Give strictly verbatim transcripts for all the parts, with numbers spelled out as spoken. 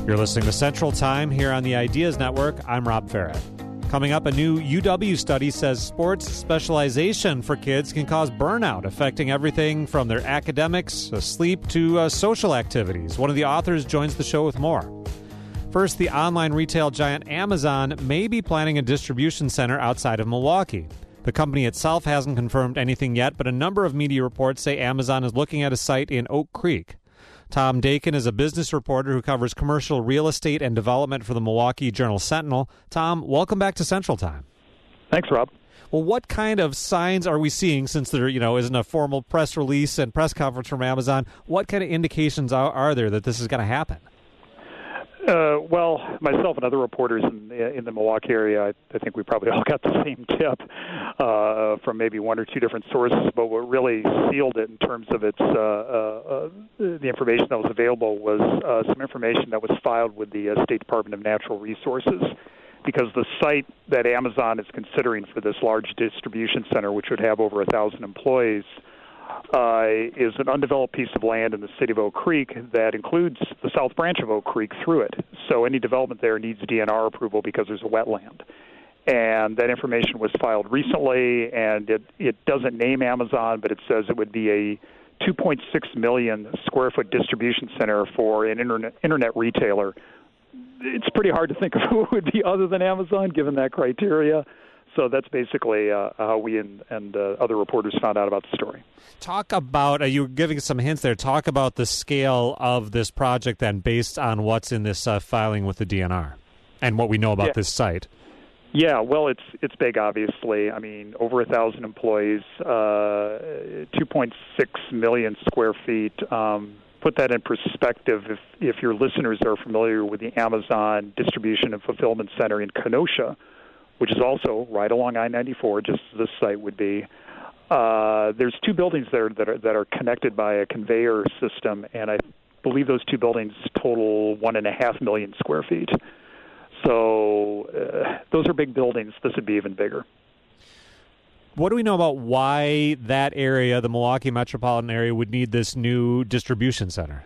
You're listening to Central Time here on the Ideas Network. I'm Rob Farrett. Coming up, a new U W study says sports specialization for kids can cause burnout, affecting everything from their academics, uh, sleep, to uh, social activities. One of the authors joins the show with more. First, the online retail giant Amazon may be planning a distribution center outside of Milwaukee. The company itself hasn't confirmed anything yet, but a number of media reports say Amazon is looking at a site in Oak Creek. Tom Dakin is a business reporter who covers commercial real estate and development for the Milwaukee Journal-Sentinel. Tom, welcome back to Central Time. Thanks, Rob. Well, what kind of signs are we seeing, since there, you know, isn't a formal press release and press conference from Amazon? What kind of indications are, are there that this is going to happen? Uh, well, myself and other reporters in, in the Milwaukee area, I, I think we probably all got the same tip uh, from maybe one or two different sources. But what really sealed it in terms of its uh, uh, the information that was available was uh, some information that was filed with the uh, State Department of Natural Resources, because the site that Amazon is considering for this large distribution center, which would have over a thousand employees, Uh, is an undeveloped piece of land in the city of Oak Creek that includes the South Branch of Oak Creek through it. So any development there needs D N R approval because there's a wetland. And that information was filed recently, and it, it doesn't name Amazon, but it says it would be a two point six million square foot distribution center for an internet, internet retailer. It's pretty hard to think of who it would be other than Amazon, given that criteria. So that's basically uh, how we and, and uh, other reporters found out about the story. Talk about, uh, you were giving some hints there, talk about the scale of this project then based on what's in this uh, filing with the D N R and what we know about yeah. this site. Yeah, well, it's it's big, obviously. I mean, over a thousand employees, uh, two point six million square feet. Um, put that in perspective, if, if your listeners are familiar with the Amazon Distribution and Fulfillment Center in Kenosha, which is also right along I ninety-four, just as this site would be. Uh, there's two buildings there that are that are connected by a conveyor system, and I believe those two buildings total one and a half million square feet. So uh, those are big buildings. This would be even bigger. What do we know about why that area, the Milwaukee metropolitan area, would need this new distribution center?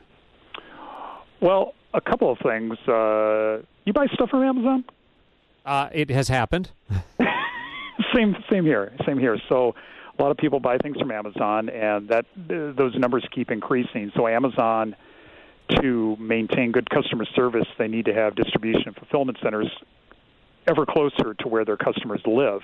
Well, a couple of things. Uh, you buy stuff from Amazon? Uh, it has happened. same, same here. Same here. So, a lot of people buy things from Amazon, and that uh, those numbers keep increasing. So, Amazon, to maintain good customer service, they need to have distribution and fulfillment centers ever closer to where their customers live.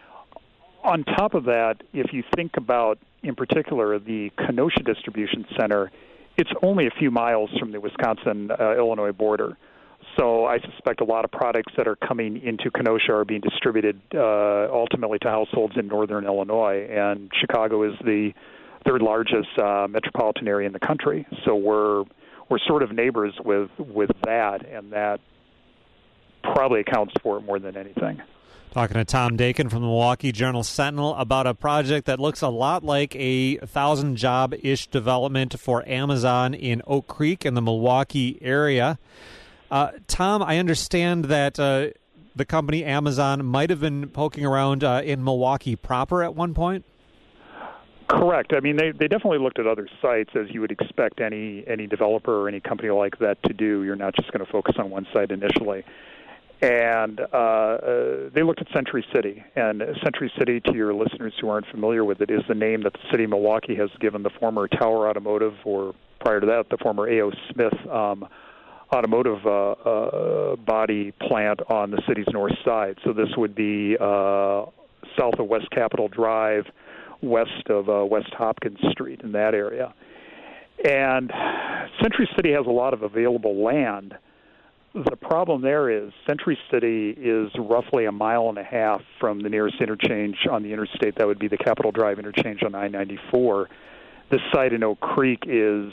On top of that, if you think about, in particular, the Kenosha Distribution Center, it's only a few miles from the Wisconsin-Illinois uh, border. So I suspect a lot of products that are coming into Kenosha are being distributed uh, ultimately to households in northern Illinois. And Chicago is the third largest uh, metropolitan area in the country. So we're we're sort of neighbors with, with that, and that probably accounts for it more than anything. Talking to Tom Dakin from the Milwaukee Journal-Sentinel about a project that looks a lot like a thousand-job-ish development for Amazon in Oak Creek in the Milwaukee area. Uh, Tom, I understand that uh, the company Amazon might have been poking around uh, in Milwaukee proper at one point? Correct. I mean, they, they definitely looked at other sites, as you would expect any, any developer or any company like that to do. You're not just going to focus on one site initially. And uh, uh, they looked at Century City. And Century City, to your listeners who aren't familiar with it, is the name that the city of Milwaukee has given the former Tower Automotive, or prior to that, the former A O. Smith um automotive uh, uh, body plant on the city's north side. So this would be uh, south of West Capitol Drive, west of uh, West Hopkins Street, in that area. And Century City has a lot of available land. The problem there is Century City is roughly a mile and a half from the nearest interchange on the interstate. That would be the Capitol Drive interchange on I ninety-four. This site in Oak Creek is,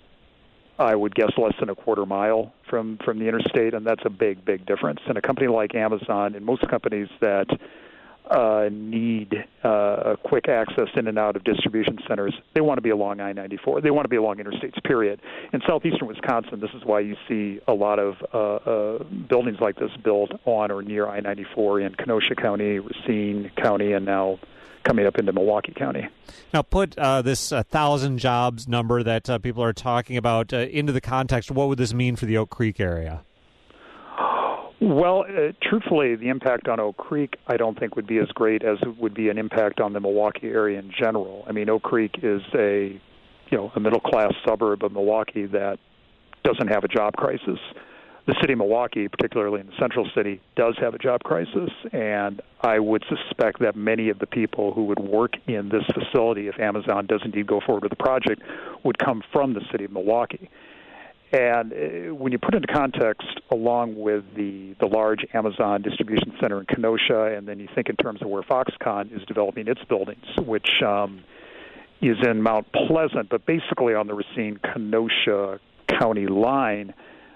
I would guess, less than a quarter mile from, from the interstate, and that's a big, big difference. And a company like Amazon, and most companies that uh, need uh, quick access in and out of distribution centers, they want to be along I ninety-four. They want to be along interstates, period. In southeastern Wisconsin, this is why you see a lot of uh, uh, buildings like this built on or near I ninety-four in Kenosha County, Racine County, and now coming up into Milwaukee County. Now, put uh, this one thousand jobs number that uh, people are talking about uh, into the context. What would this mean for the Oak Creek area? Well, uh, truthfully, the impact on Oak Creek, I don't think would be as great as it would be an impact on the Milwaukee area in general. I mean, Oak Creek is a, you know, a middle-class suburb of Milwaukee that doesn't have a job crisis. The city of Milwaukee, particularly in the central city, does have a job crisis, and I would suspect that many of the people who would work in this facility, if Amazon does indeed go forward with the project, would come from the city of Milwaukee. And when you put into context, along with the, the large Amazon distribution center in Kenosha, and then you think in terms of where Foxconn is developing its buildings, which um, is in Mount Pleasant, but basically on the Racine-Kenosha County line,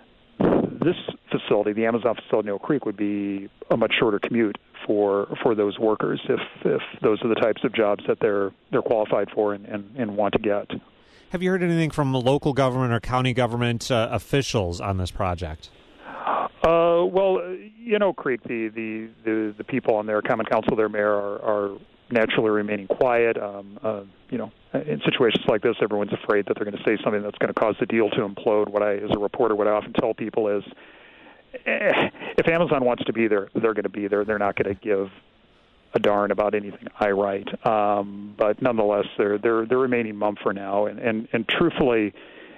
this facility, the Amazon facility in Oak Creek, would be a much shorter commute for for those workers if if those are the types of jobs that they're they're qualified for and, and, and want to get. Have you heard anything from local government or county government uh, officials on this project? Uh, well, in Oak Creek, the, the, the, the people on their common council, their mayor, are, are naturally remaining quiet. Um, uh, you know, in situations like this, everyone's afraid that they're going to say something that's going to cause the deal to implode. What I, as a reporter, what I often tell people is, eh, if Amazon wants to be there, they're going to be there. They're not going to give a darn about anything I write. Um, but nonetheless, they're they're they're remaining mum for now. And, and and truthfully,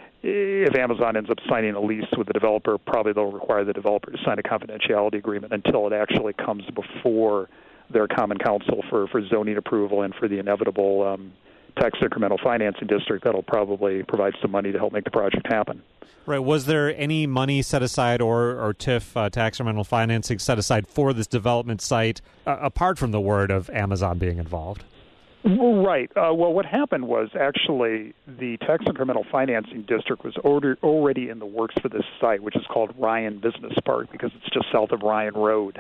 if Amazon ends up signing a lease with the developer, probably they'll require the developer to sign a confidentiality agreement until it actually comes before their common council for, for zoning approval and for the inevitable um, tax incremental financing district that'll probably provide some money to help make the project happen. Right. Was there any money set aside or, or T I F, uh, tax incremental financing, set aside for this development site, uh, apart from the word of Amazon being involved? Right. Uh, well, what happened was actually the tax incremental financing district was order, already in the works for this site, which is called Ryan Business Park, because it's just south of Ryan Road.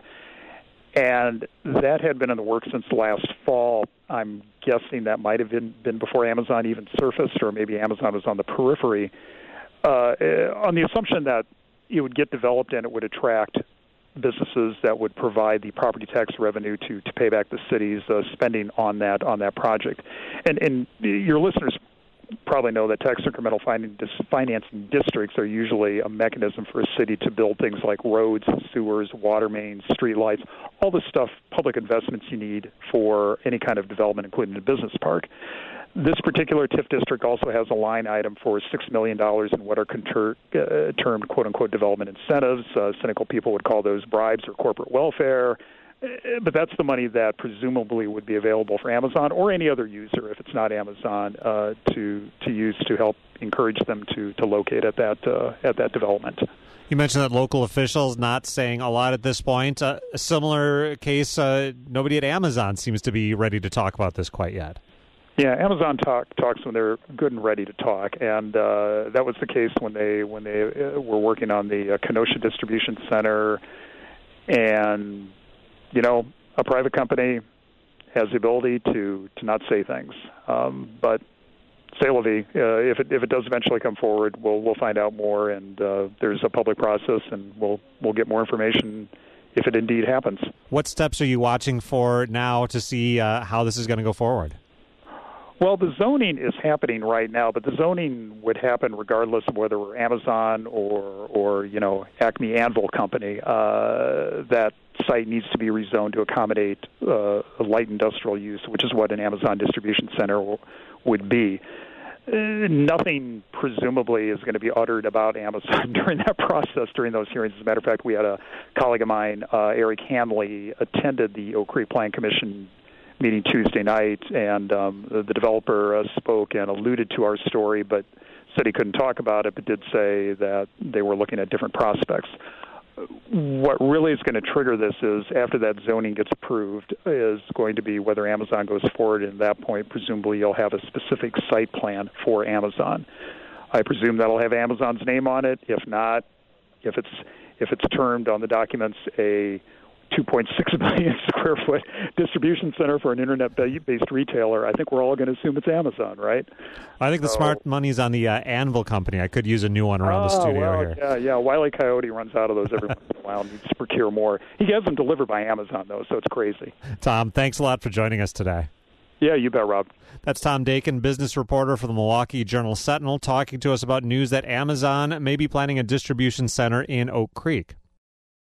And that had been in the works since last fall. I'm guessing that might have been, been before Amazon even surfaced, or maybe Amazon was on the periphery, uh, on the assumption that it would get developed and it would attract businesses that would provide the property tax revenue to, to pay back the city's uh, spending on that on that project. And, and your listeners probably know that tax incremental financing districts are usually a mechanism for a city to build things like roads, sewers, water mains, street lights, all the stuff, public investments you need for any kind of development, including a business park. This particular T I F district also has a line item for six million dollars in what are conter- uh, termed quote-unquote development incentives. Uh, cynical people would call those bribes or corporate welfare. But that's the money that presumably would be available for Amazon or any other user, if it's not Amazon, uh, to to use to help encourage them to, to locate at that uh, at that development. You mentioned that local officials not saying a lot at this point. Uh, a similar case, uh, nobody at Amazon seems to be ready to talk about this quite yet. Yeah, Amazon talk, talks when they're good and ready to talk, and uh, that was the case when they when they uh, were working on the uh, Kenosha Distribution Center. And you know, a private company has the ability to, to not say things. Um, but c'est la vie. Uh, if it if it does eventually come forward, we'll we'll find out more, and uh, there's a public process, and we'll we'll get more information if it indeed happens. What steps are you watching for now to see uh, how this is going to go forward? Well, the zoning is happening right now, but the zoning would happen regardless of whether we're Amazon or, or you know, Acme Anvil Company. Uh, that site needs to be rezoned to accommodate uh, a light industrial use, which is what an Amazon distribution center w- would be. Uh, nothing, presumably, is going to be uttered about Amazon during that process, during those hearings. As a matter of fact, we had a colleague of mine, uh, Eric Hanley, attended the Oak Creek Plan Commission meeting Tuesday night, and um, the, the developer uh, spoke and alluded to our story, but said he couldn't talk about it, but did say that they were looking at different prospects. What really is going to trigger this is, after that zoning gets approved, is going to be whether Amazon goes forward, and at that point, presumably you'll have a specific site plan for Amazon. I presume that'll have Amazon's name on it. If not, if it's if it's termed on the documents a two point six million square foot distribution center for an internet-based retailer, I think we're all going to assume it's Amazon, right? I think the so, smart money's on the uh, Anvil Company. I could use a new one around oh, the studio well, here. Yeah, yeah. Wile E. Coyote runs out of those every once in a while and needs to procure more. He has them delivered by Amazon, though, so it's crazy. Tom, thanks a lot for joining us today. Yeah, you bet, Rob. That's Tom Dakin, business reporter for the Milwaukee Journal-Sentinel, talking to us about news that Amazon may be planning a distribution center in Oak Creek.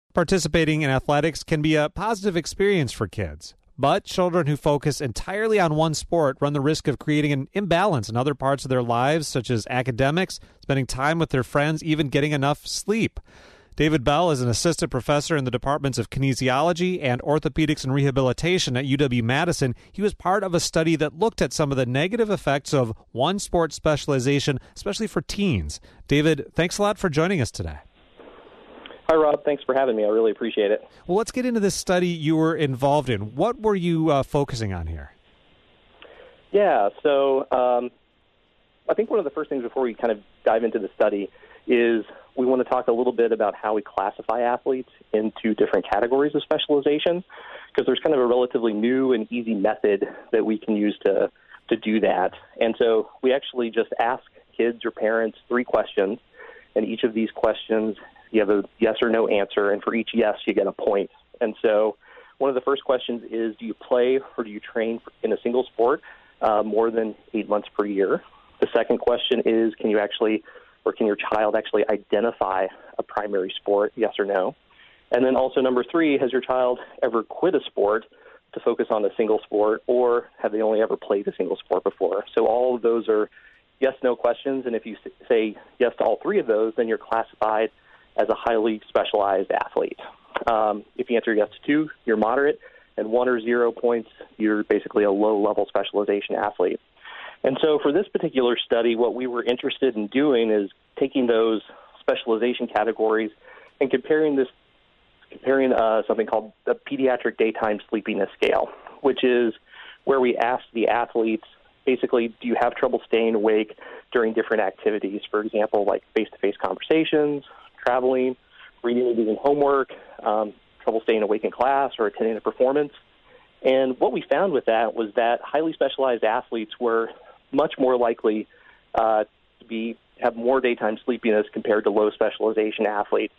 Participating in athletics can be a positive experience for kids, but children who focus entirely on one sport run the risk of creating an imbalance in other parts of their lives, such as academics, spending time with their friends, even getting enough sleep. David Bell is an assistant professor in the departments of kinesiology and orthopedics and rehabilitation at U W-Madison. He was part of a study that looked at some of the negative effects of one sport specialization, especially for teens. David, thanks a lot for joining us today. Hi, Rob. Thanks for having me. I really appreciate it. Well, let's get into this study you were involved in. What were you uh, focusing on here? Yeah, so um, I think one of the first things before we kind of dive into the study is we want to talk a little bit about how we classify athletes into different categories of specialization, because there's kind of a relatively new and easy method that we can use to, to do that. And so we actually just ask kids or parents three questions, and each of these questions you have a yes or no answer, and for each yes, you get a point. And so one of the first questions is, do you play or do you train in a single sport uh, more than eight months per year? The second question is, can you actually, or can your child actually identify a primary sport, yes or no? And then also number three, has your child ever quit a sport to focus on a single sport, or have they only ever played a single sport before? So all of those are yes-no questions, and if you say yes to all three of those, then you're classified as a highly specialized athlete. Um, if you answer yes to two, you're moderate, and one or zero points, you're basically a low-level specialization athlete. And so for this particular study, what we were interested in doing is taking those specialization categories and comparing this, comparing uh, something called the Pediatric Daytime Sleepiness Scale, which is where we ask the athletes, basically, do you have trouble staying awake during different activities? For example, like face-to-face conversations, traveling, reading and doing homework, um, trouble staying awake in class, or attending a performance. And what we found with that was that highly specialized athletes were much more likely uh, to be have more daytime sleepiness compared to low specialization athletes.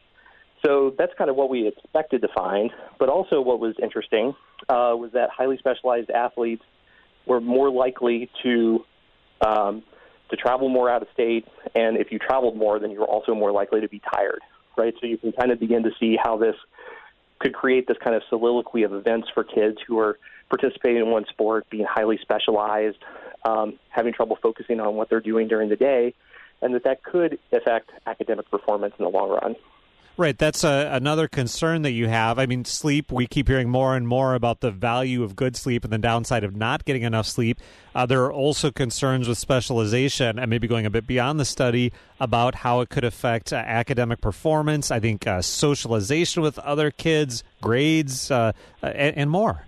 So that's kind of what we expected to find. But also what was interesting uh, was that highly specialized athletes were more likely to um, to travel more out of state, and if you traveled more, then you're also more likely to be tired, right? So you can kind of begin to see how this could create this kind of soliloquy of events for kids who are participating in one sport, being highly specialized, um, having trouble focusing on what they're doing during the day, and that that could affect academic performance in the long run. Right, that's a, another concern that you have. I mean, sleep, we keep hearing more and more about the value of good sleep and the downside of not getting enough sleep. Uh, there are also concerns with specialization, and maybe going a bit beyond the study, about how it could affect uh, academic performance, I think uh, socialization with other kids, grades, uh, and, and more.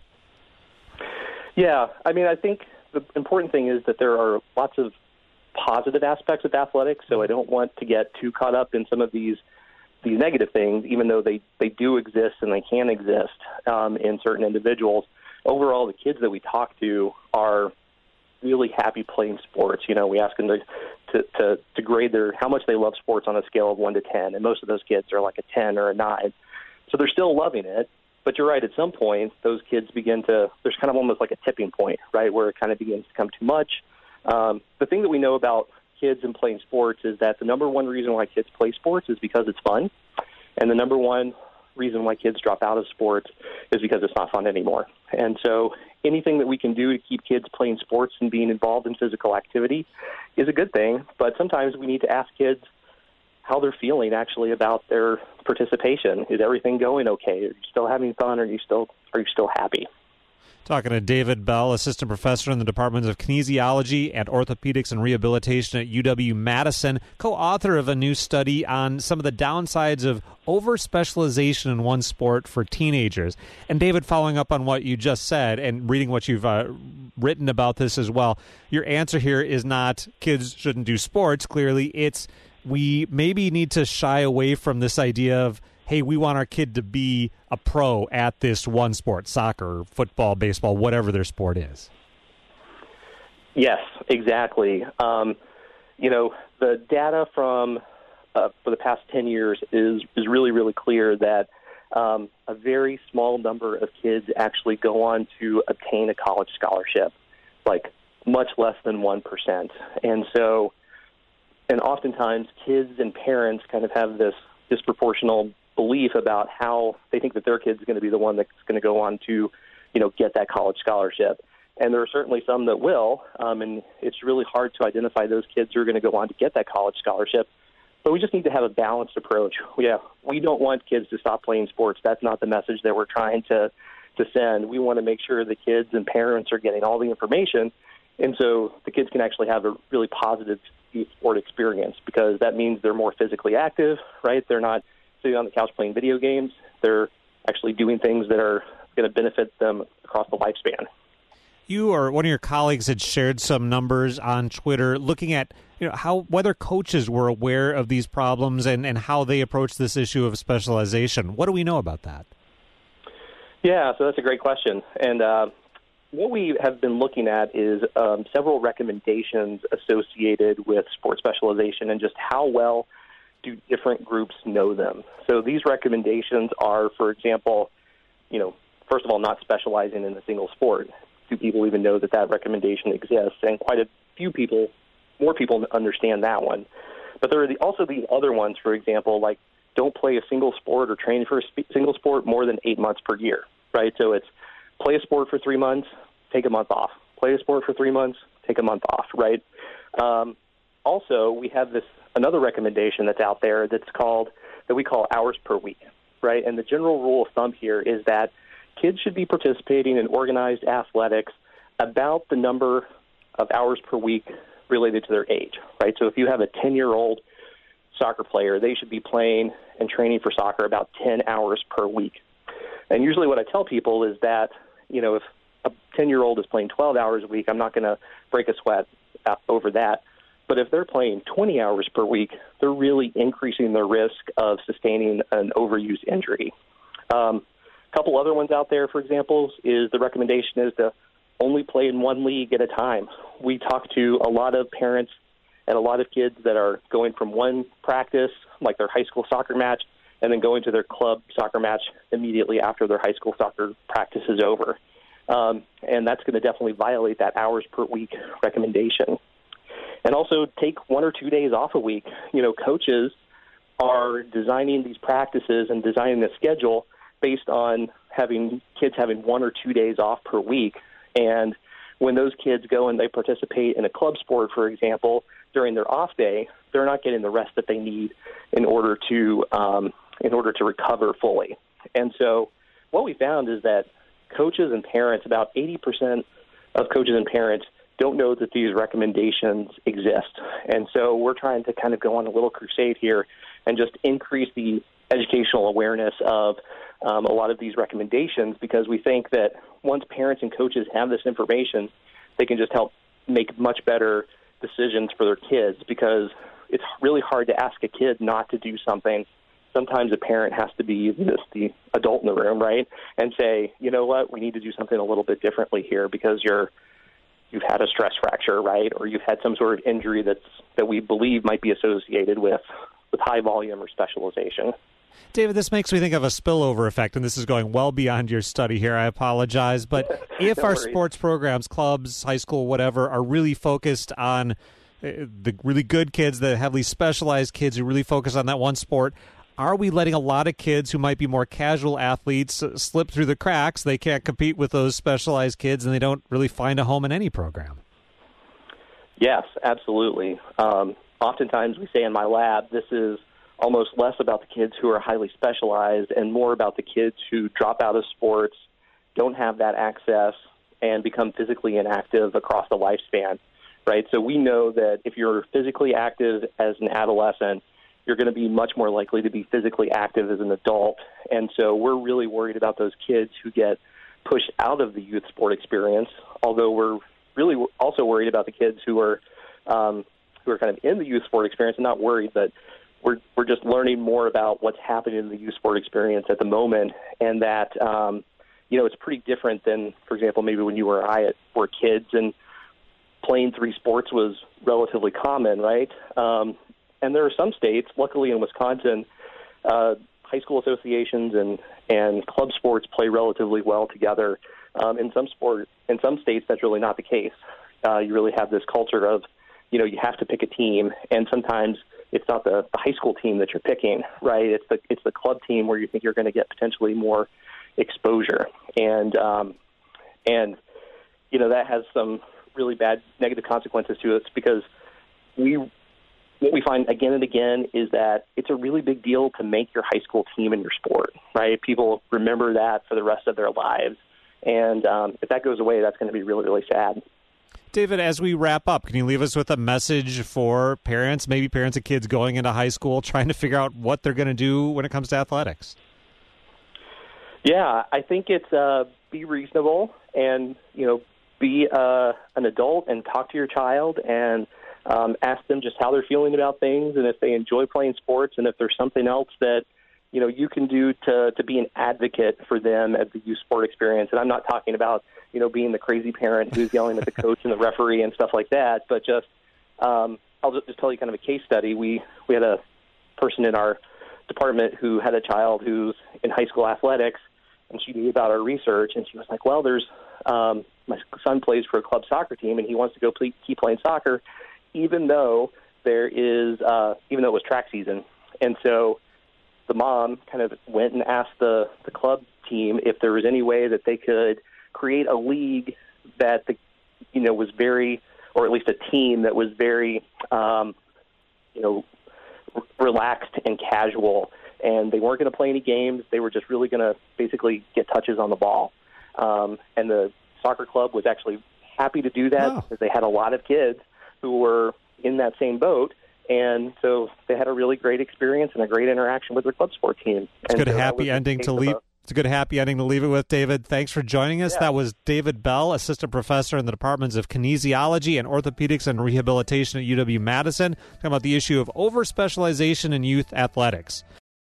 Yeah, I mean, I think the important thing is that there are lots of positive aspects of athletics, so I don't want to get too caught up in some of these these negative things, even though they, they do exist and they can exist um, in certain individuals. Overall, the kids that we talk to are really happy playing sports. You know, we ask them to, to, to, to grade their how much they love sports on a scale of one to ten, and most of those kids are like a ten or a nine. So they're still loving it. But you're right, at some point, those kids begin to, there's kind of almost like a tipping point, right, where it kind of begins to become too much. Um, the thing that we know about kids and playing sports is that the number one reason why kids play sports is because it's fun, and the number one reason why kids drop out of sports is because it's not fun anymore. And so anything that we can do to keep kids playing sports and being involved in physical activity is a good thing, but sometimes we need to ask kids how they're feeling actually about their participation. Is everything going okay? Are you still having fun? Are you still are you still happy? Talking to David Bell, assistant professor in the departments of kinesiology and orthopedics and rehabilitation at U W-Madison, co-author of a new study on some of the downsides of over-specialization in one sport for teenagers. And David, following up on what you just said and reading what you've uh, written about this as well, your answer here is not kids shouldn't do sports. Clearly, it's we maybe need to shy away from this idea of, hey, we want our kid to be a pro at this one sport, soccer, football, baseball, whatever their sport is. Yes, exactly. Um, you know, the data from uh, for the past ten years is, is really, really clear that um, a very small number of kids actually go on to obtain a college scholarship, like much less than one percent. And so, and oftentimes kids and parents kind of have this disproportional belief about how they think that their kid's going to be the one that's going to go on to, you know, get that college scholarship. And there are certainly some that will, um, and it's really hard to identify those kids who are going to go on to get that college scholarship. But we just need to have a balanced approach. Yeah, we don't want kids to stop playing sports. That's not the message that we're trying to, to send. We want to make sure the kids and parents are getting all the information, and so the kids can actually have a really positive youth sport experience, because that means they're more physically active, right? They're not sitting on the couch playing video games. They're actually doing things that are going to benefit them across the lifespan. You or one of your colleagues had shared some numbers on Twitter looking at, you know, how whether coaches were aware of these problems and, and how they approach this issue of specialization. What do we know about that? Yeah, so that's a great question. And uh, what we have been looking at is um, several recommendations associated with sport specialization and just how well do different groups know them. So these recommendations are, for example, you know, first of all, not specializing in a single sport. Few people even know that that recommendation exists, and quite a few people, more people understand that one. But there are the, also the other ones, for example, like don't play a single sport or train for a sp- single sport more than eight months per year, right? So it's play a sport for three months, take a month off. Play a sport for three months, take a month off, right? Um, also, we have this another recommendation that's out there that's called, that we call hours per week, right? And the general rule of thumb here is that kids should be participating in organized athletics about the number of hours per week related to their age, right? So if you have a ten-year-old soccer player, they should be playing and training for soccer about ten hours per week. And usually what I tell people is that, you know, if a ten-year-old is playing twelve hours a week, I'm not going to break a sweat over that. But if they're playing twenty hours per week, they're really increasing their risk of sustaining an overuse injury. Um, a couple other ones out there, for example, is the recommendation is to only play in one league at a time. We talk to a lot of parents and a lot of kids that are going from one practice, like their high school soccer match, and then going to their club soccer match immediately after their high school soccer practice is over. Um, and that's going to definitely violate that hours per week recommendation. And also take one or two days off a week. You know, coaches are designing these practices and designing the schedule based on having kids having one or two days off per week. And when those kids go and they participate in a club sport, for example, during their off day, they're not getting the rest that they need in order to um, in order to recover fully. And so what we found is that coaches and parents, about eighty percent of coaches and parents don't know that these recommendations exist. And so we're trying to kind of go on a little crusade here and just increase the educational awareness of um, a lot of these recommendations, because we think that once parents and coaches have this information, they can just help make much better decisions for their kids, because it's really hard to ask a kid not to do something. Sometimes a parent has to be this, the adult in the room, right, and say, you know what, we need to do something a little bit differently here because you're you've had a stress fracture, right, or you've had some sort of injury that's that we believe might be associated with, with high volume or specialization. David, this makes me think of a spillover effect, and this is going well beyond your study here. I apologize. But if our worry. sports programs, clubs, high school, whatever, are really focused on the really good kids, the heavily specialized kids who really focus on that one sport, are we letting a lot of kids who might be more casual athletes slip through the cracks? They can't compete with those specialized kids, and they don't really find a home in any program. Yes, absolutely. Um, oftentimes we say in my lab, this is almost less about the kids who are highly specialized and more about the kids who drop out of sports, don't have that access, and become physically inactive across the lifespan, right? So we know that if you're physically active as an adolescent, you're going to be much more likely to be physically active as an adult. And so we're really worried about those kids who get pushed out of the youth sport experience, although we're really also worried about the kids who are um, who are kind of in the youth sport experience and not worried, but we're we're just learning more about what's happening in the youth sport experience at the moment, and that, um, you know, it's pretty different than, for example, maybe when you or I were kids and playing three sports was relatively common, right? Um, and there are some states, luckily in Wisconsin, uh, high school associations and, and club sports play relatively well together. Um, in some sport, in some states, that's really not the case. Uh, you really have this culture of, you know, you have to pick a team, and sometimes it's not the, the high school team that you're picking, right? It's the it's the club team where you think you're going to get potentially more exposure, and um, and you know that has some really bad negative consequences to us, because we what we find again and again is that it's a really big deal to make your high school team in your sport, right? People remember that for the rest of their lives, and um, if that goes away, that's going to be really, really sad. David, as we wrap up, can you leave us with a message for parents, maybe parents of kids going into high school, trying to figure out what they're going to do when it comes to athletics? Yeah, I think it's uh, be reasonable and, you know, be uh, an adult and talk to your child and um, ask them just how they're feeling about things, and if they enjoy playing sports, and if there's something else that, you know, you can do to, to be an advocate for them at the youth sport experience. And I'm not talking about, you know, being the crazy parent who's yelling at the coach and the referee and stuff like that, but just um, I'll just, just tell you kind of a case study. We we had a person in our department who had a child who's in high school athletics, and she knew about our research, and she was like, well, there's um, my son plays for a club soccer team, and he wants to go play, keep playing soccer, even though there is, uh, even though it was track season. And so the mom kind of went and asked the, the club team if there was any way that they could create a league that, the, you know, was very, or at least a team that was very, um, you know, r- relaxed and casual. And they weren't going to play any games. They were just really going to basically get touches on the ball. Um, and the soccer club was actually happy to do that, wow. because they had a lot of kids who were in that same boat. And so they had a really great experience and a great interaction with their club sport team. It's a good so happy ending to leave. It's a good happy ending to leave it with, David. Thanks for joining us. Yeah. That was David Bell, assistant professor in the departments of kinesiology and orthopedics and rehabilitation at U W-Madison, talking about the issue of over-specialization in youth athletics.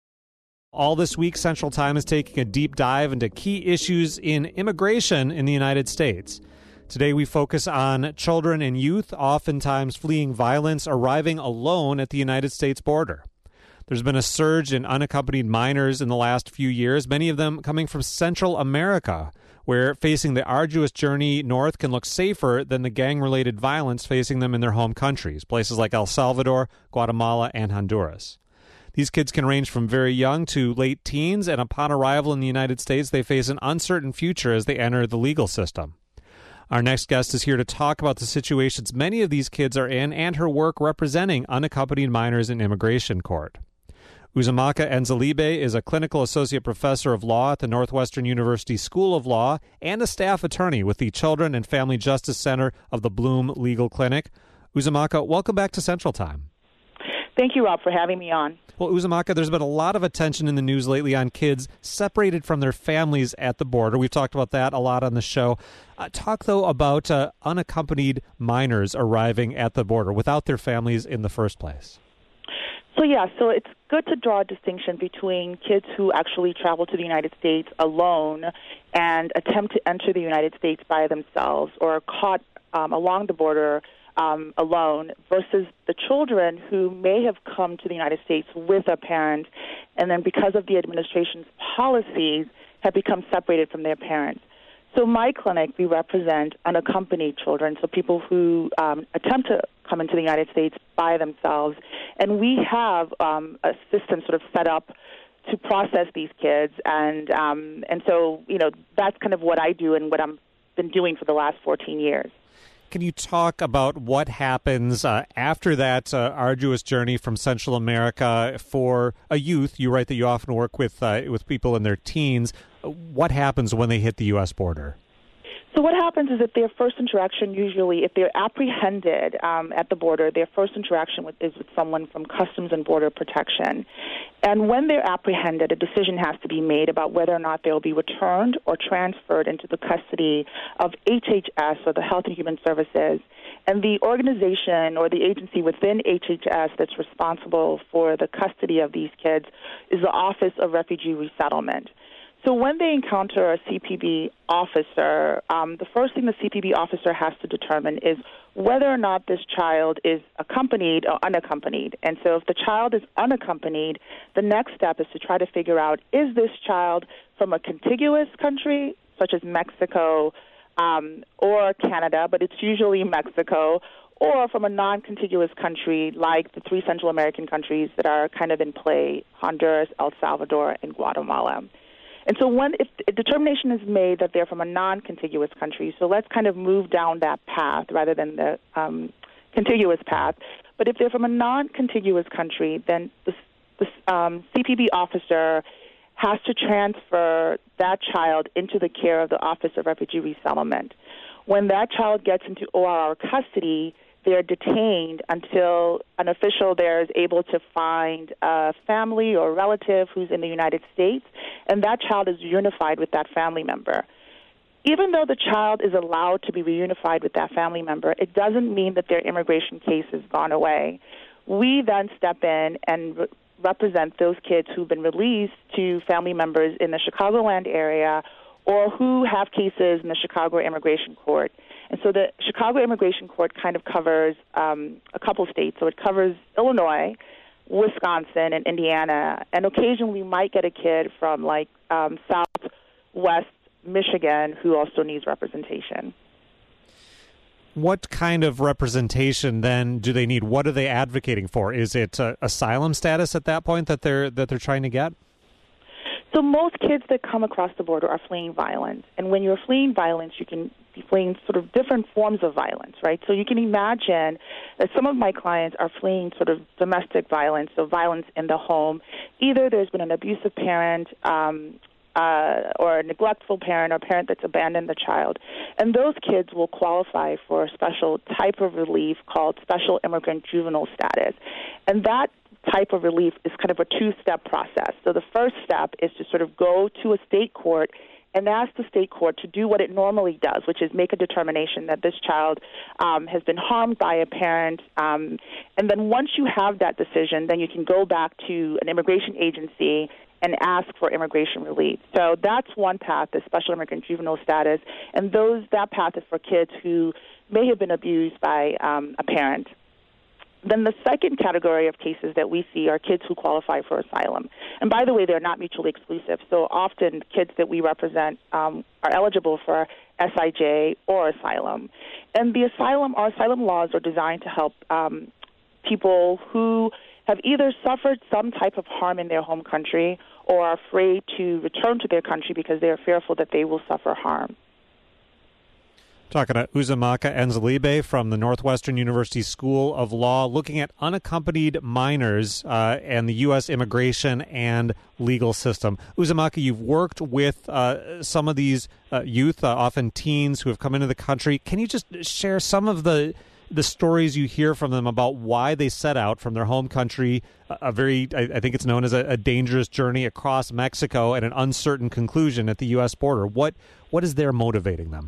All this week, Central Time is taking a deep dive into key issues in immigration in the United States. Today we focus on children and youth, oftentimes fleeing violence, arriving alone at the United States border. There's been a surge in unaccompanied minors in the last few years, many of them coming from Central America, where facing the arduous journey north can look safer than the gang-related violence facing them in their home countries, places like El Salvador, Guatemala, and Honduras. These kids can range from very young to late teens, and upon arrival in the United States, they face an uncertain future as they enter the legal system. Our next guest is here to talk about the situations many of these kids are in and her work representing unaccompanied minors in immigration court. Uzumaka Enzalibe is a clinical associate professor of law at the Northwestern University School of Law and a staff attorney with the Children and Family Justice Center of the Bloom Legal Clinic. Uzumaka, welcome back to Central Time. Thank you, Rob, for having me on. Well, Uzumaka, there's been a lot of attention in the news lately on kids separated from their families at the border. We've talked about that a lot on the show. Uh, talk, though, about uh, unaccompanied minors arriving at the border without their families in the first place. So, yeah, so it's good to draw a distinction between kids who actually travel to the United States alone and attempt to enter the United States by themselves or are caught um, along the border um, alone versus the children who may have come to the United States with a parent and then because of the administration's policies have become separated from their parents. So my clinic, we represent unaccompanied children, so people who um, attempt to come into the United States by themselves. And we have um, a system sort of set up to process these kids. And um, and so, you know, that's kind of what I do and what I've been doing for the last fourteen years. Can you talk about what happens uh, after that uh, arduous journey from Central America for a youth? You write that you often work with uh, with people in their teens. What happens when they hit the U S border? So what happens is that their first interaction, usually, if they're apprehended um, at the border, their first interaction with, is with someone from Customs and Border Protection. And when they're apprehended, a decision has to be made about whether or not they'll be returned or transferred into the custody of H H S, or the Health and Human Services. And the organization or the agency within H H S that's responsible for the custody of these kids is the Office of Refugee Resettlement. So when they encounter a C P B officer, um, the first thing the C P B officer has to determine is whether or not this child is accompanied or unaccompanied. And so if the child is unaccompanied, the next step is to try to figure out, is this child from a contiguous country, such as Mexico um, or Canada, but it's usually Mexico, or from a non-contiguous country like the three Central American countries that are kind of in play, Honduras, El Salvador, and Guatemala. And so when if a determination is made that they're from a non-contiguous country, so let's kind of move down that path rather than the um, contiguous path. But if they're from a non-contiguous country, then the, the um, C P B officer has to transfer that child into the care of the Office of Refugee Resettlement. When that child gets into O R R custody, they're detained until an official there is able to find a family or relative who's in the United States, and that child is reunified with that family member. Even though the child is allowed to be reunified with that family member, it doesn't mean that their immigration case has gone away. We then step in and re- represent those kids who've been released to family members in the Chicagoland area or who have cases in the Chicago Immigration Court. And so the Chicago Immigration Court kind of covers um, a couple states. So it covers Illinois, Wisconsin, and Indiana. And occasionally we might get a kid from, like, um, southwest Michigan who also needs representation. What kind of representation, then, do they need? What are they advocating for? Is it uh, asylum status at that point that they're that they're trying to get? So most kids that come across the border are fleeing violence. And when you're fleeing violence, you can be fleeing sort of different forms of violence, right? So you can imagine that some of my clients are fleeing sort of domestic violence, so violence in the home. Either there's been an abusive parent um, uh, or a neglectful parent or a parent that's abandoned the child. And those kids will qualify for a special type of relief called Special Immigrant Juvenile Status. And that type of relief is kind of a two-step process. So the first step is to sort of go to a state court and ask the state court to do what it normally does, which is make a determination that this child um, has been harmed by a parent. Um, and then once you have that decision, then you can go back to an immigration agency and ask for immigration relief. So that's one path, the Special Immigrant Juvenile Status. And those that path is for kids who may have been abused by um, a parent. Then the second category of cases that we see are kids who qualify for asylum. And by the way, they're not mutually exclusive. So often kids that we represent um, are eligible for S I J or asylum. And the asylum, our asylum laws are designed to help um, people who have either suffered some type of harm in their home country or are afraid to return to their country because they are fearful that they will suffer harm. Talking to Uzumaka Enzalibe from the Northwestern University School of Law, looking at unaccompanied minors uh, and the U S immigration and legal system. Uzumaka, you've worked with uh, some of these uh, youth, uh, often teens, who have come into the country. Can you just share some of the the stories you hear from them about why they set out from their home country, a, a very, I, I think it's known as a, a dangerous journey across Mexico and an uncertain conclusion at the U S border? What what is there motivating them?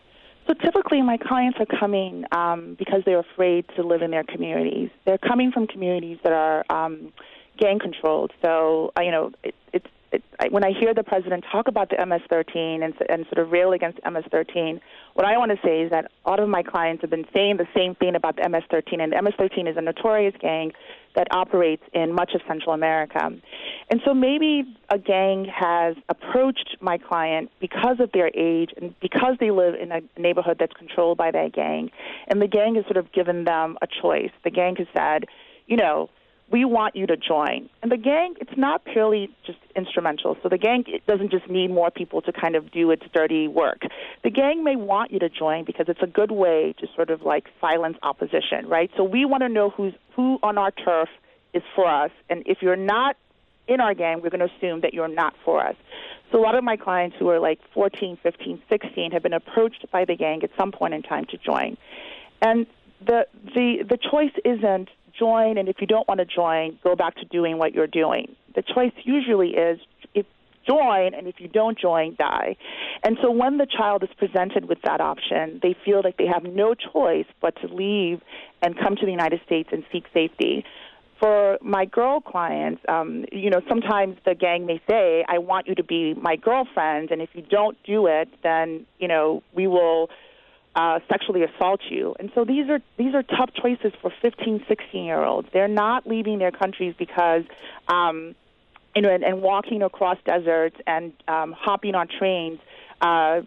So typically my clients are coming um, because they're afraid to live in their communities. They're coming from communities that are um, gang-controlled. So, uh, you know, it, it's it, I, when I hear the president talk about the M S thirteen and, and sort of rail against M S thirteen, what I want to say is that all of my clients have been saying the same thing about the M S thirteen, and the M S thirteen is a notorious gang that operates in much of Central America. And so maybe a gang has approached my client because of their age and because they live in a neighborhood that's controlled by that gang, and the gang has sort of given them a choice. The gang has said, you know, we want you to join. And the gang, it's not purely just instrumental. So the gang it doesn't just need more people to kind of do its dirty work. The gang may want you to join because it's a good way to sort of like silence opposition, right? So we want to know who's who on our turf is for us. And if you're not in our gang, we're going to assume that you're not for us. So a lot of my clients who are like fourteen, fifteen, sixteen have been approached by the gang at some point in time to join. And the the the choice isn't join, and if you don't want to join, go back to doing what you're doing. The choice usually is if join, and if you don't join, die. And so when the child is presented with that option, they feel like they have no choice but to leave and come to the United States and seek safety. For my girl clients, um, you know, sometimes the gang may say, I want you to be my girlfriend, and if you don't do it, then, you know, we will Uh, sexually assault you. And so these are these are tough choices for fifteen, sixteen-year-olds. They're not leaving their countries because, um, you know, and, and walking across deserts and um, hopping on trains uh,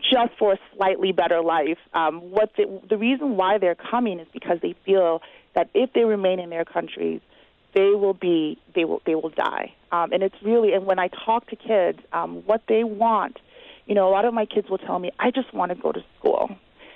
just for a slightly better life. Um, what the, the reason why they're coming is because they feel that if they remain in their countries, they will be they will they will die. Um, and it's really, and when I talk to kids, um, what they want, you know, a lot of my kids will tell me, I just want to go to school.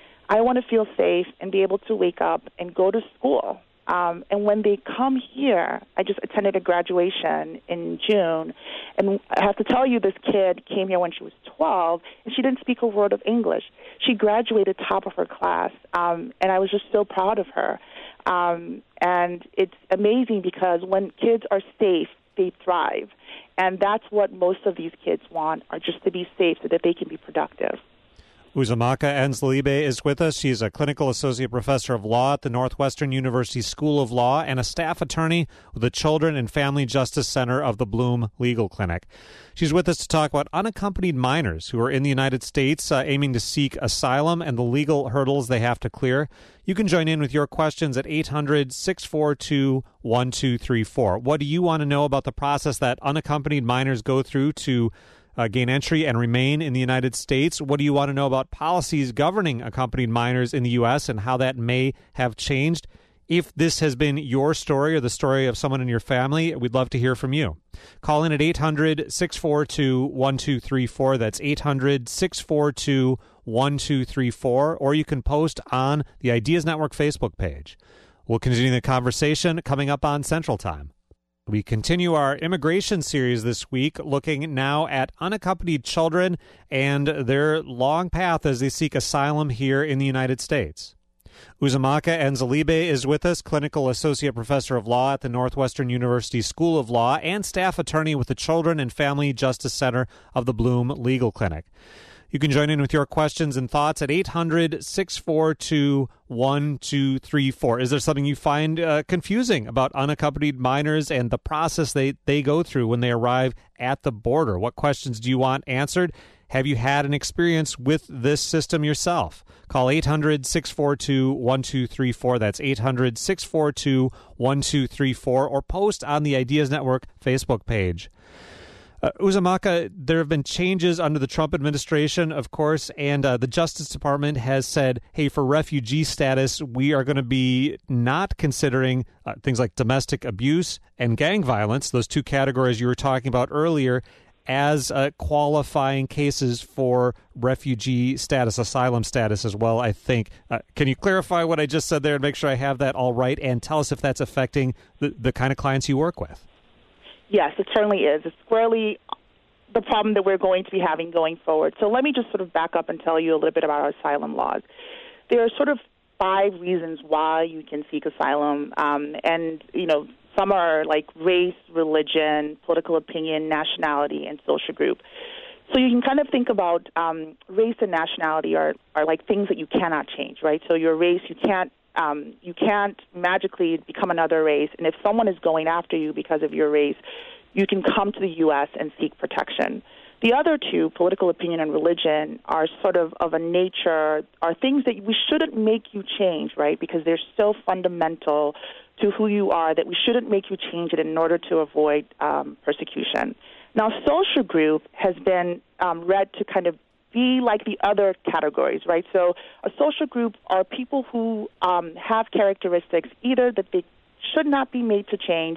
I want to feel safe and be able to wake up and go to school. Um, and when they come here, I just attended a graduation in June, and I have to tell you, this kid came here when she was twelve, and she didn't speak a word of English. She graduated top of her class, um, and I was just so proud of her. Um, and it's amazing because when kids are safe, they thrive. And that's what most of these kids want, are just to be safe so that they can be productive. Uzomaka Enzalibe is with us. She's a clinical associate professor of law at the Northwestern University School of Law and a staff attorney with the Children and Family Justice Center of the Bloom Legal Clinic. She's with us to talk about unaccompanied minors who are in the United States uh, aiming to seek asylum and the legal hurdles they have to clear. You can join in with your questions at eight hundred, six four two, one two three four. What do you want to know about the process that unaccompanied minors go through to Uh, gain entry and remain in the United States? What do you want to know about policies governing accompanied minors in the U S and how that may have changed? If this has been your story or the story of someone in your family, we'd love to hear from you. Call in at eight hundred, six four two, one two three four. That's eight hundred, six four two, one two three four. Or you can post on the Ideas Network Facebook page. We'll continue the conversation coming up on Central Time. We continue our immigration series this week, looking now at unaccompanied children and their long path as they seek asylum here in the United States. Uzomaka Enzalibe is with us, clinical associate professor of law at the Northwestern University School of Law and staff attorney with the Children and Family Justice Center of the Bloom Legal Clinic. You can join in with your questions and thoughts at eight hundred, six four two, one two three four. Is there something you find uh, confusing about unaccompanied minors and the process they, they go through when they arrive at the border? What questions do you want answered? Have you had an experience with this system yourself? Call eight hundred, six four two, one two three four. That's eight hundred, six four two, one two three four. Or post on the Ideas Network Facebook page. Uh, Uzomaka, there have been changes under the Trump administration, of course, and uh, the Justice Department has said, hey, for refugee status, we are going to be not considering uh, things like domestic abuse and gang violence, those two categories you were talking about earlier, as uh, qualifying cases for refugee status, asylum status as well, I think. Uh, can you clarify what I just said there and make sure I have that all right, and tell us if that's affecting the, the kind of clients you work with? Yes, it certainly is. It's squarely the problem that we're going to be having going forward. So let me just sort of back up and tell you a little bit about our asylum laws. There are sort of five reasons why you can seek asylum, um, and, you know, some are like race, religion, political opinion, nationality, and social group. So you can kind of think about um, race and nationality are, are like things that you cannot change, right? So your race, you can't Um, you can't magically become another race, and if someone is going after you because of your race, you can come to the U S and seek protection. The other two, political opinion and religion, are sort of of a nature, are things that we shouldn't make you change, right, because they're so fundamental to who you are that we shouldn't make you change it in order to avoid um, persecution. Now, social group has been um, read to kind of be like the other categories, right? So a social group are people who um, have characteristics either that they should not be made to change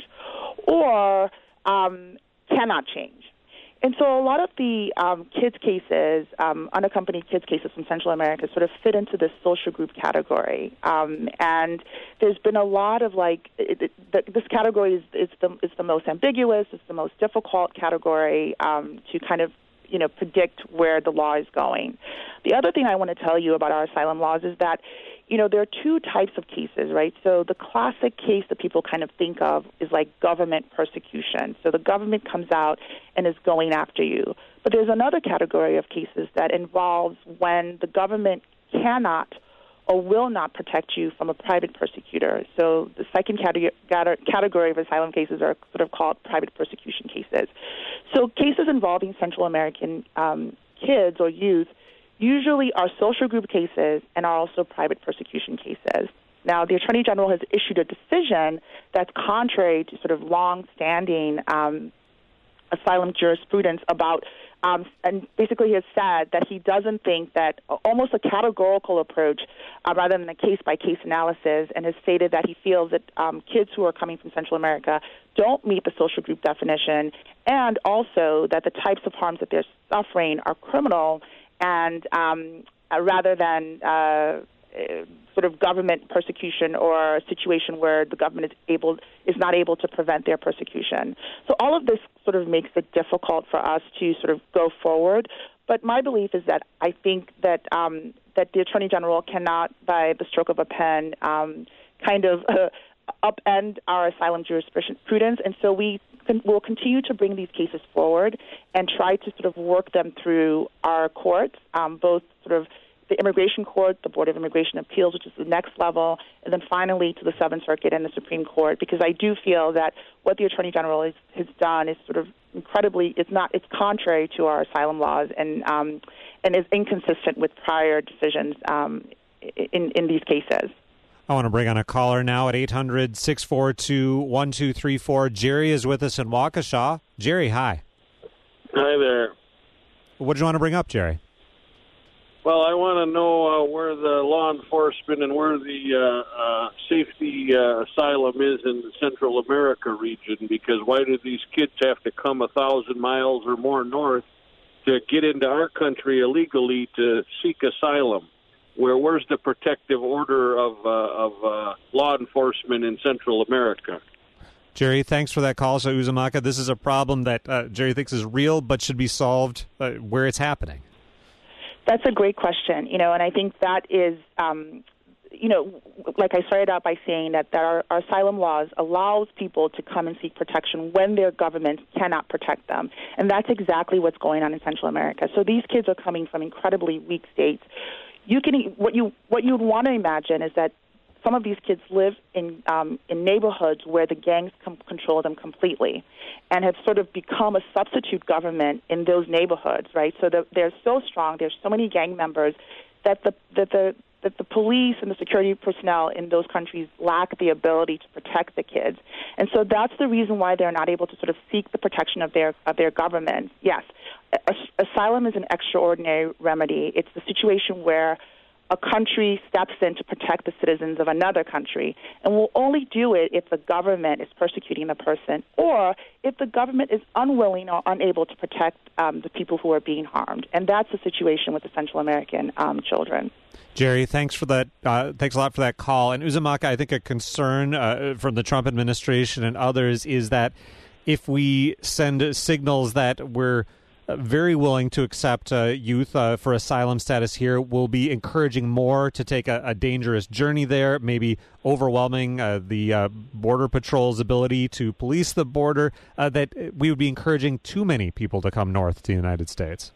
or um, cannot change. And so a lot of the um, kids cases, um, unaccompanied kids cases from Central America sort of fit into this social group category. Um, and there's been a lot of like, it, it, the, this category is, is, the, is the most ambiguous, it's the most difficult category um, to kind of you know, predict where the law is going. The other thing I want to tell you about our asylum laws is that, you know, there are two types of cases, right? So the classic case that people kind of think of is like government persecution. So the government comes out and is going after you. But there's another category of cases that involves when the government cannot or will not protect you from a private persecutor. So the second category of asylum cases are sort of called private persecution cases. So cases involving Central American um, kids or youth usually are social group cases and are also private persecution cases. Now, the Attorney General has issued a decision that's contrary to sort of long-standing um, asylum jurisprudence about, um, and basically he has said that he doesn't think that almost a categorical approach uh, rather than a case-by-case analysis, and has stated that he feels that um, kids who are coming from Central America don't meet the social group definition, and also that the types of harms that they're suffering are criminal, and um, uh, rather than uh, uh, sort of government persecution or a situation where the government is able is not able to prevent their persecution. So all of this sort of makes it difficult for us to sort of go forward. But my belief is that I think that um, that the Attorney General cannot, by the stroke of a pen, um, kind of uh, upend our asylum jurisprudence, and so we will continue to bring these cases forward and try to sort of work them through our courts, um, both sort of the Immigration Court, the Board of Immigration Appeals, which is the next level, and then finally to the Seventh Circuit and the Supreme Court, because I do feel that what the Attorney General is, has done is sort of incredibly, it's not, it's contrary to our asylum laws and um, and is inconsistent with prior decisions um, in, in these cases. I want to bring on a caller now at eight hundred, six four two, one two three four. Jerry is with us in Waukesha. Jerry, hi. Hi there. What do you want to bring up, Jerry? Well, I want to know uh, where the law enforcement and where the uh, uh, safety uh, asylum is in the Central America region, because why do these kids have to come a thousand miles or more north to get into our country illegally to seek asylum? Where where's the protective order of uh, of uh, law enforcement in Central America? Jerry, thanks for that call. So, Uzumaka, this is a problem that uh, Jerry thinks is real but should be solved uh, where it's happening. That's a great question, you know, and I think that is, um, you know, like I started out by saying that, that our, our asylum laws allows people to come and seek protection when their government cannot protect them, and that's exactly what's going on in Central America. So these kids are coming from incredibly weak states. You can what you what you'd want to imagine is that some of these kids live in um, in neighborhoods where the gangs com- control them completely, and have sort of become a substitute government in those neighborhoods, right? So the, they're so strong. There's so many gang members that the that the that the police and the security personnel in those countries lack the ability to protect the kids, and so that's the reason why they're not able to sort of seek the protection of their of their government. Yes, a- asylum is an extraordinary remedy. It's the situation where a country steps in to protect the citizens of another country, and will only do it if the government is persecuting the person, or if the government is unwilling or unable to protect um, the people who are being harmed. And that's the situation with the Central American um, children. Jerry, thanks for that. Uh, thanks a lot for that call. And Uzumaka, I think a concern uh, from the Trump administration and others is that if we send signals that we're very willing to accept uh, youth uh, for asylum status here, we'll be encouraging more to take a, a dangerous journey there, maybe overwhelming uh, the uh, Border Patrol's ability to police the border, uh, that we would be encouraging too many people to come north to the United States.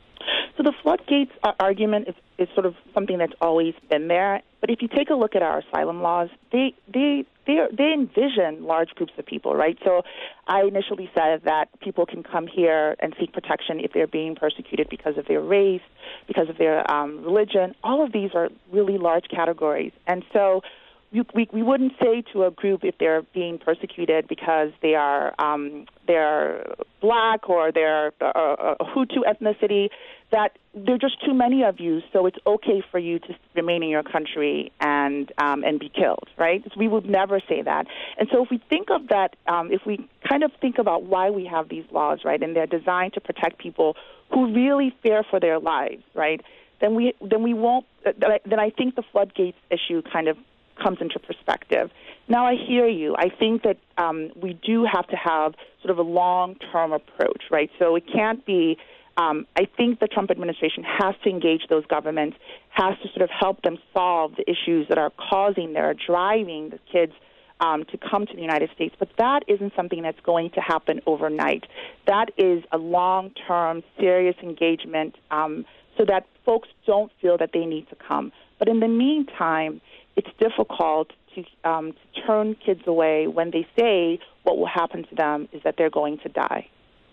So the floodgates uh, argument is, is sort of something that's always been there. But if you take a look at our asylum laws, they they they they envision large groups of people, right? So I initially said that people can come here and seek protection if they're being persecuted because of their race, because of their um, religion. All of these are really large categories, and so we, we we wouldn't say to a group if they're being persecuted because they are um, they're black or they're a, a Hutu ethnicity that there are just too many of you, so it's okay for you to remain in your country and um, and be killed, right? So we would never say that. And so if we think of that, um, if we kind of think about why we have these laws, right, and they're designed to protect people who really fear for their lives, right, then we then we won't. Then I think the floodgates issue kind of comes into perspective. Now I hear you. I think that um, we do have to have sort of a long-term approach, right? So it can't be. Um, I think the Trump administration has to engage those governments, has to sort of help them solve the issues that are causing, that are driving the kids um, to come to the United States. But that isn't something that's going to happen overnight. That is a long-term, serious engagement um, so that folks don't feel that they need to come. But in the meantime, it's difficult to, um, to turn kids away when they say what will happen to them is that they're going to die.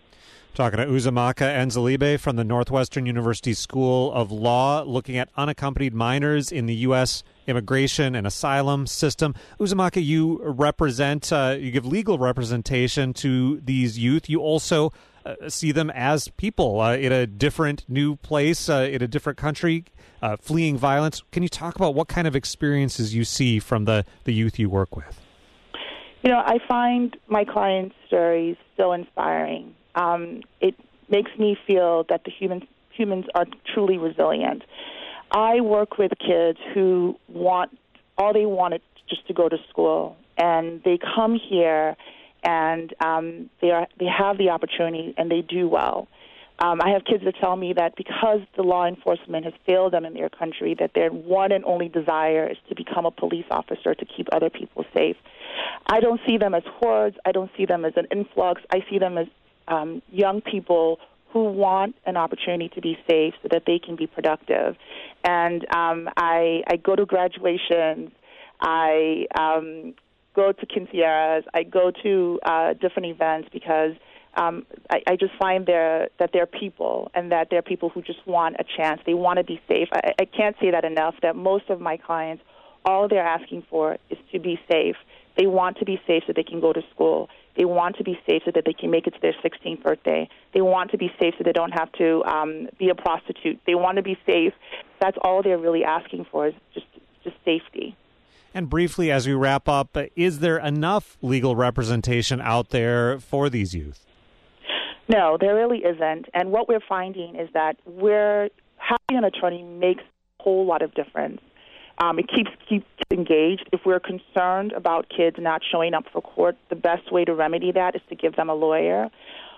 Talking to Uzumaka Enzalibe from the Northwestern University School of Law, looking at unaccompanied minors in the U S immigration and asylum system. Uzumaka, you represent, uh, you give legal representation to these youth. You also uh, see them as people uh, in a different new place, uh, in a different country, uh, fleeing violence. Can you talk about what kind of experiences you see from the, the youth you work with? You know, I find my clients' stories so inspiring. Um, it makes me feel that the humans humans are truly resilient. I work with kids who want, all they want is just to go to school, and they come here and um, they are they have the opportunity and they do well. Um, I have kids that tell me that because the law enforcement has failed them in their country, that their one and only desire is to become a police officer to keep other people safe. I don't see them as hordes. I don't see them as an influx. I see them as um, young people who want an opportunity to be safe so that they can be productive. And um, I, I go to graduations. I um, go to quinceañeras. I go to uh, different events because um, I, I just find they're, that they're people and that they're people who just want a chance. They want to be safe. I, I can't say that enough, that most of my clients, all they're asking for is to be safe. They want to be safe so they can go to school. They want to be safe so that they can make it to their sixteenth birthday. They want to be safe so they don't have to um, be a prostitute. They want to be safe. That's all they're really asking for, is just just safety. And briefly, as we wrap up, is there enough legal representation out there for these youth? No, there really isn't. And what we're finding is that we're having an attorney makes a whole lot of difference. Um, it keeps keeps engaged. If we're concerned about kids not showing up for court, the best way to remedy that is to give them a lawyer.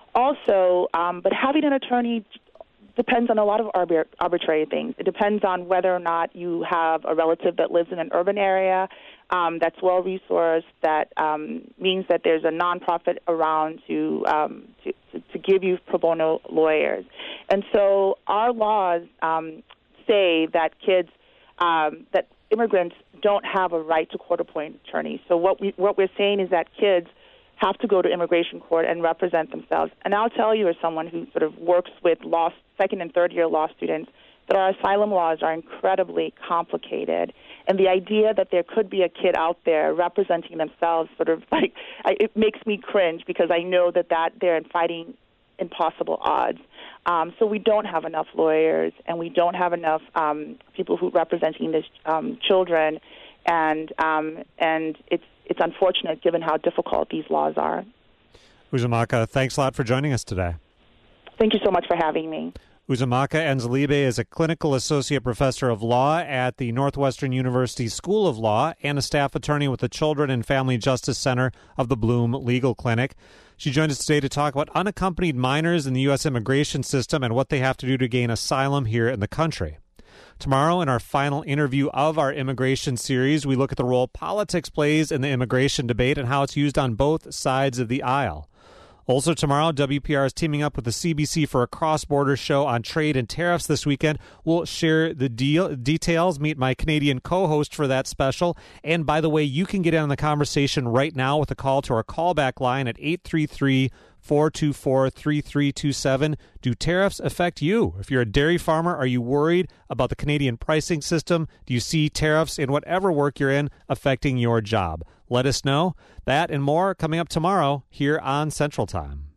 Also, um, but having an attorney depends on a lot of arbit- arbitrary things. It depends on whether or not you have a relative that lives in an urban area um, that's well-resourced, that um, means that there's a nonprofit around to, um, to, to, to give you pro bono lawyers. And so our laws um, say that kids Um, that immigrants don't have a right to court-appointed attorneys. So what, we, what we're saying is that kids have to go to immigration court and represent themselves. And I'll tell you, as someone who sort of works with law, second and third-year law students, that our asylum laws are incredibly complicated. And the idea that there could be a kid out there representing themselves sort of like, I, it makes me cringe, because I know that, that they're fighting impossible odds. Um, so we don't have enough lawyers, and we don't have enough um, people who representing these um, children, and um, and it's it's unfortunate given how difficult these laws are. Uzumaka, thanks a lot for joining us today. Thank you so much for having me. Uzumaka Enzalibe is a clinical associate professor of law at the Northwestern University School of Law and a staff attorney with the Children and Family Justice Center of the Bloom Legal Clinic. She joined us today to talk about unaccompanied minors in the U S immigration system and what they have to do to gain asylum here in the country. Tomorrow, in our final interview of our immigration series, we look at the role politics plays in the immigration debate and how it's used on both sides of the aisle. Also tomorrow, W P R is teaming up with the C B C for a cross-border show on trade and tariffs this weekend. We'll share the deal, details, meet my Canadian co-host for that special. And by the way, you can get in on the conversation right now with a call to our callback line at eight three three, four two four, three three two seven. Do tariffs affect you? If you're a dairy farmer, are you worried about the Canadian pricing system? Do you see tariffs in whatever work you're in affecting your job? Let us know. That and more coming up tomorrow here on Central Time.